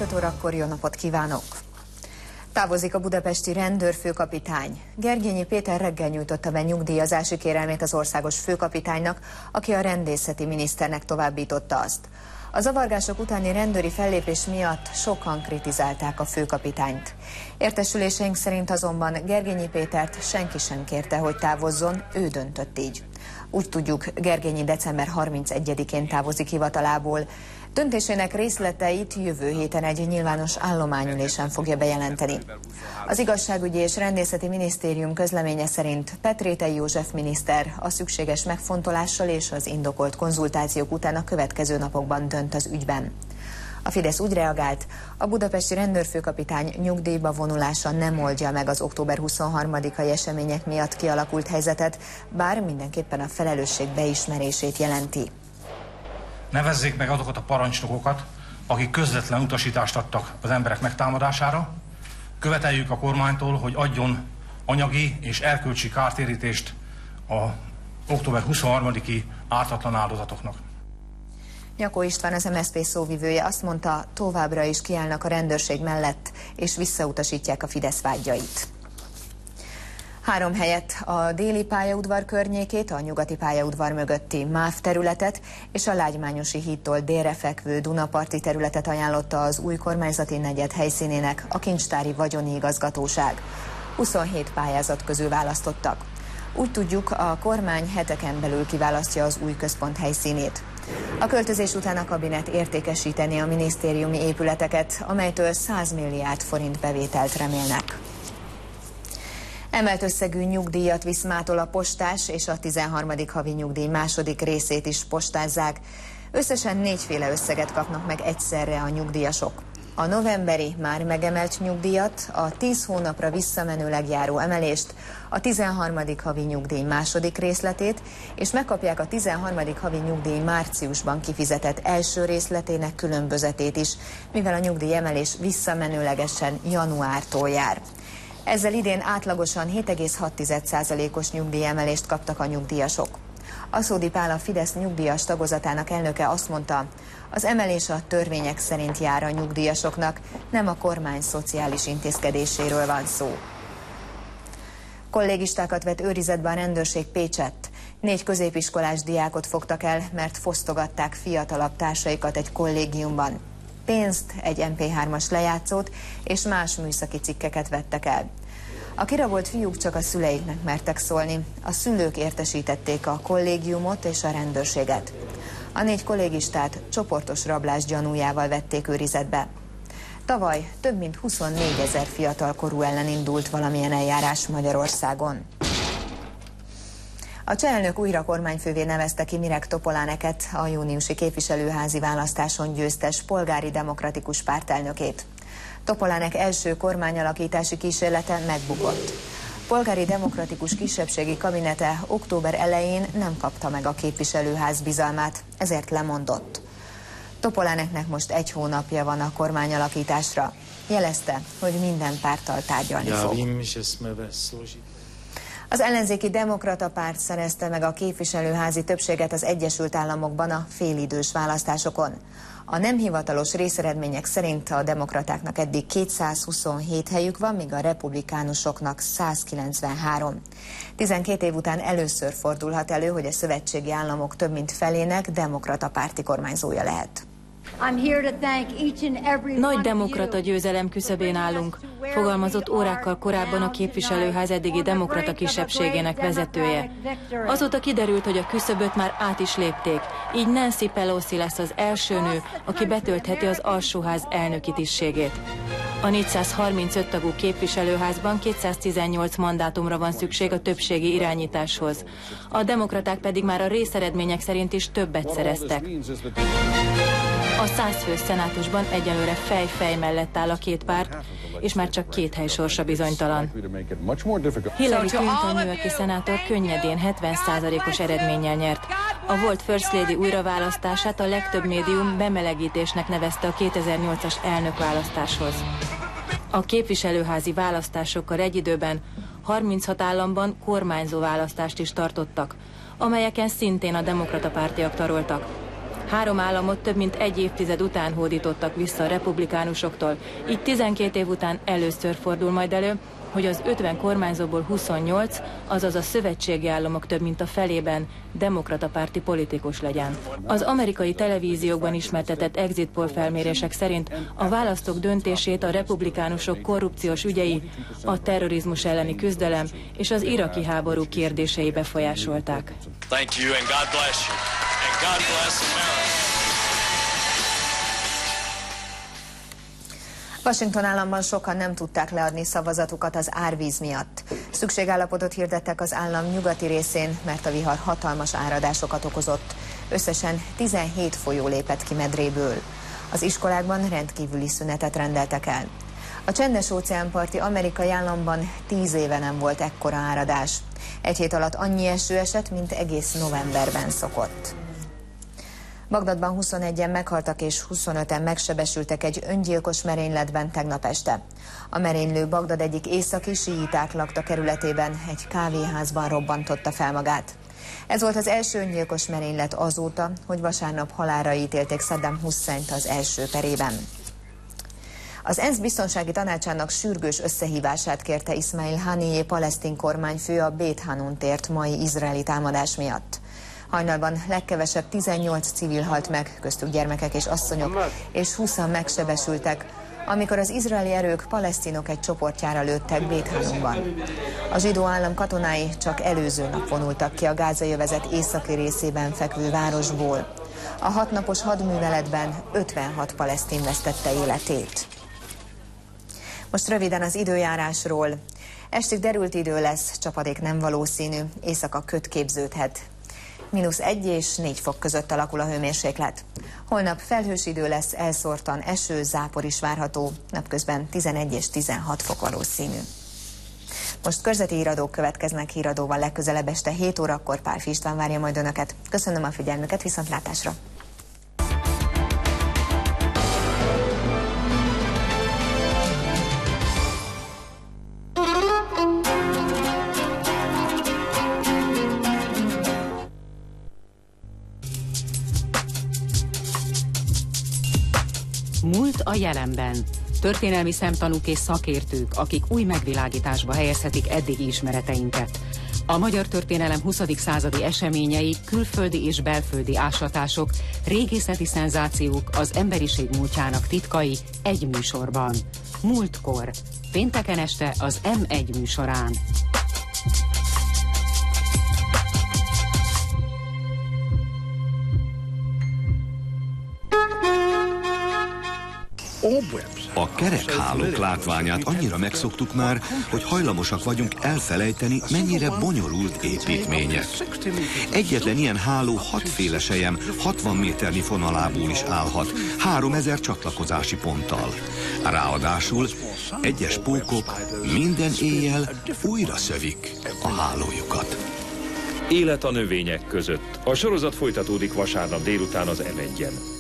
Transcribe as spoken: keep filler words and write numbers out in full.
nyolc órakor jó napot kívánok! Távozik a budapesti rendőrfőkapitány. Gergényi Péter reggel nyújtotta be nyugdíjazási kérelmét az országos főkapitánynak, aki a rendészeti miniszternek továbbította azt. A zavargások utáni rendőri fellépés miatt sokan kritizálták a főkapitányt. Értesüléseink szerint azonban Gergényi Pétert senki sem kérte, hogy távozzon, ő döntött így. Úgy tudjuk, Gergényi december harmincegyedikén távozik hivatalából. Döntésének részleteit jövő héten egy nyilvános állományülésen fogja bejelenteni. Az Igazságügyi és Rendészeti Minisztérium közleménye szerint Petrétely József miniszter a szükséges megfontolással és az indokolt konzultációk után a következő napokban dönt az ügyben. A Fidesz úgy reagált, a budapesti rendőrfőkapitány nyugdíjba vonulása nem oldja meg az október huszonharmadikai események miatt kialakult helyzetet, bár mindenképpen a felelősség beismerését jelenti. Nevezzék meg azokat a parancsnokokat, akik közvetlen utasítást adtak az emberek megtámadására. Követeljük a kormánytól, hogy adjon anyagi és erkölcsi kártérítést a október huszonharmadiki ártatlan áldozatoknak. Nyakó István, az em es zé pé szóvivője azt mondta, továbbra is kiállnak a rendőrség mellett, és visszautasítják a Fidesz vágyait. Három helyet, a déli pályaudvar környékét, a nyugati pályaudvar mögötti MÁV területet és a Lágymányosi hídtól délre fekvő Dunaparti területet ajánlotta az új kormányzati negyed helyszínének a Kincstári Vagyoni Igazgatóság. huszonhét pályázat közül választottak. Úgy tudjuk, a kormány heteken belül kiválasztja az új központ helyszínét. A költözés után a kabinet értékesíteni a minisztériumi épületeket, amelytől száz milliárd forint bevételt remélnek. Emelt összegű nyugdíjat visz mától a postás, és a tizenharmadik havi nyugdíj második részét is postázzák. Összesen négyféle összeget kapnak meg egyszerre a nyugdíjasok. A novemberi már megemelt nyugdíjat, a tíz hónapra visszamenőleg járó emelést, a tizenharmadik havi nyugdíj második részletét, és megkapják a tizenharmadik havi nyugdíj márciusban kifizetett első részletének különbözetét is, mivel a nyugdíjemelés visszamenőlegesen januártól jár. Ezzel idén átlagosan hét egész hat százalékos nyugdíjemelést kaptak a nyugdíjasok. Aszódi Pál, a Fidesz nyugdíjas tagozatának elnöke azt mondta, az emelés a törvények szerint jár a nyugdíjasoknak, nem a kormány szociális intézkedéséről van szó. Kollégistákat vett őrizetbe a rendőrség Pécsett. Négy középiskolás diákot fogtak el, mert fosztogatták fiatalabb társaikat egy kollégiumban. Pénzt, egy em pé hármas lejátszót és más műszaki cikkeket vettek el. A kirabolt fiúk csak a szüleiknek mertek szólni. A szülők értesítették a kollégiumot és a rendőrséget. A négy kollégistát csoportos rablás gyanújával vették őrizetbe. Tavaly több mint huszonnégyezer fiatalkorú ellen indult valamilyen eljárás Magyarországon. A cseh elnök újra kormányfővé nevezte ki Mirek Topoláneket, a júniusi képviselőházi választáson győztes polgári demokratikus pártelnökét. Topolánek első kormányalakítási kísérlete megbukott. Polgári demokratikus kisebbségi kabinete október elején nem kapta meg a képviselőház bizalmát, ezért lemondott. Topoláneknek most egy hónapja van a kormányalakításra. Jelezte, hogy minden párttal tárgyalni fog. Az ellenzéki demokrata párt szerezte meg a képviselőházi többséget az Egyesült Államokban a félidős választásokon. A nem hivatalos részeredmények szerint a demokratáknak eddig kétszázhuszonhét helyük van, míg a republikánusoknak százkilencvenhárom. tizenkét év után először fordulhat elő, hogy a szövetségi államok több mint felének demokrata párti kormányzója lehet. Nagy demokrata győzelem küszöbén állunk, fogalmazott órákkal korábban a képviselőház eddigi demokrata kisebbségének vezetője. Azóta kiderült, hogy a küszöböt már át is lépték, így Nancy Pelosi lesz az első nő, aki betöltheti az alsóház elnöki tisztségét. A négyszázharmincöt tagú képviselőházban kétszáztizennyolc mandátumra van szükség a többségi irányításhoz. A demokraták pedig már a részeredmények szerint is többet szereztek. A száz fős szenátusban egyelőre fej-fej mellett áll a két párt, és már csak két hely sorsa bizonytalan. Hillary Clinton New York-i szenátor könnyedén hetven százalékos eredménnyel nyert. A volt First Lady újraválasztását a legtöbb médium bemelegítésnek nevezte a kétezer-nyolcas elnökválasztáshoz. A képviselőházi választásokkal egy időben harminchat államban kormányzó választást is tartottak, amelyeken szintén a demokrata pártiak taroltak. Három államot több mint egy évtized után hódítottak vissza a republikánusoktól, így tizenkét év után először fordul majd elő, hogy az ötven kormányzóból huszonnyolc, azaz a szövetségi államok több mint a felében demokrata párti politikus legyen. Az amerikai televíziókban ismertetett exit poll felmérések szerint a választók döntését a republikánusok korrupciós ügyei, a terrorizmus elleni küzdelem és az iraki háború kérdései befolyásolták. Thank you and God bless you. And God bless America. Washington államban sokan nem tudták leadni szavazatukat az árvíz miatt. Szükségállapotot hirdettek az állam nyugati részén, mert a vihar hatalmas áradásokat okozott. Összesen tizenhét folyó lépett ki medréből. Az iskolákban rendkívüli szünetet rendeltek el. A csendes-óceánparti amerikai államban tíz éve nem volt ekkora áradás. Egy hét alatt annyi eső esett, mint egész novemberben szokott. Bagdadban huszonegyen meghaltak és huszonöten megsebesültek egy öngyilkos merényletben tegnap este. A merénylő Bagdad egyik északi síiták lakta kerületében egy kávéházban robbantotta fel magát. Ez volt az első öngyilkos merénylet azóta, hogy vasárnap halálra ítélték Saddam Husseint az első perében. Az ENSZ biztonsági tanácsának sürgős összehívását kérte Ismail Haniyeh palesztin kormányfő a Bét Hanun tért mai izraeli támadás miatt. Hajnalban legkevesebb tizennyolc civil halt meg, köztük gyermekek és asszonyok, és húszan megsebesültek, amikor az izraeli erők palesztinok egy csoportjára lőttek Bét Hanunban. A zsidó állam katonái csak előző nap vonultak ki a gázai övezet északi részében fekvő városból. A hatnapos hadműveletben ötvenhat palesztin vesztette életét. Most röviden az időjárásról. Estig derült idő lesz, csapadék nem valószínű, éjszaka köd képződhet. mínusz egy és négy fok között alakul a hőmérséklet. Holnap felhős idő lesz, elszórtan eső, zápor is várható, napközben tizenegy és tizenhat fok valószínű. Most körzeti híradók következnek, híradóval legközelebb este hét órakor Pálffy István várja majd Önöket. Köszönöm a figyelmüket, viszontlátásra! Múlt a jelenben. Történelmi szemtanúk és szakértők, akik új megvilágításba helyezhetik eddigi ismereteinket. A magyar történelem huszadik századi eseményei, külföldi és belföldi ásatások, régészeti szenzációk, az emberiség múltjának titkai egy műsorban. Múltkor. Pénteken este az M egy műsorán. A kerekhálók látványát annyira megszoktuk már, hogy hajlamosak vagyunk elfelejteni, mennyire bonyolult építmények. Egyetlen ilyen háló hatféle selyem hatvan méternyi fonalából is állhat, háromezer csatlakozási ponttal. Ráadásul egyes pókok minden éjjel újra szövik a hálójukat. Élet a növények között. A sorozat folytatódik vasárnap délután az M egyen.